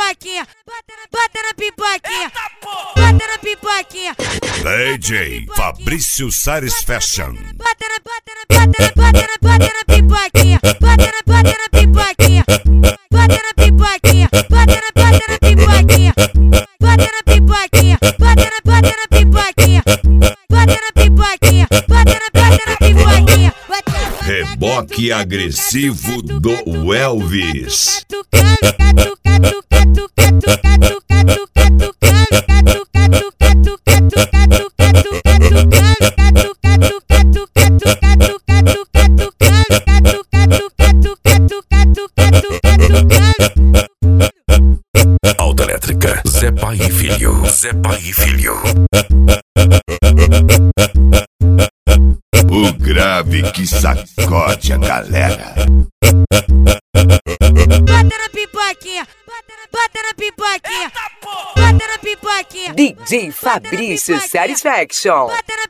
pipoquinha, bota na pipoquinha, bota na pipoquinha. DJ Fabrício Sares Fashion. Bota na pipoquinha, bota na pipoquinha, bota na pipoquinha, bota na pipoquinha, bota na pipoquinha, bota na pipoquinha, bota na pipoquinha, bota na pipoquinha. Reboque agressivo do Elvis. Autoelétrica Zé Pai e Filho. Zé Pai e Filho. O grave que sacode a galera. Bota na pipoquinha, bota na pipoquinha, bota na pipoquinha. DJ Fabrício Satisfaction. Bota na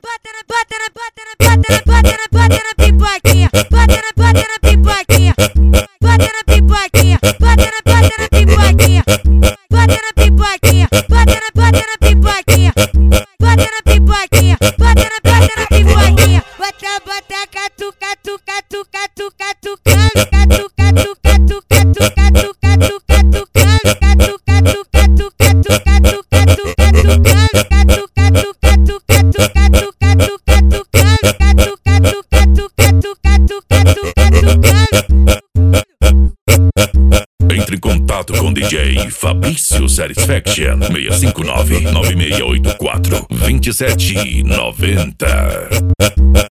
pipoquinha, bota na pipoquinha, bota na pipoquinha, bota na pipoquinha, bota na pipoquinha, bota na pipoquinha, bota na pipoquinha, bota na pipoquinha. Bota Entre em contato com DJ Fabrício Satisfaction 659-9684-2790.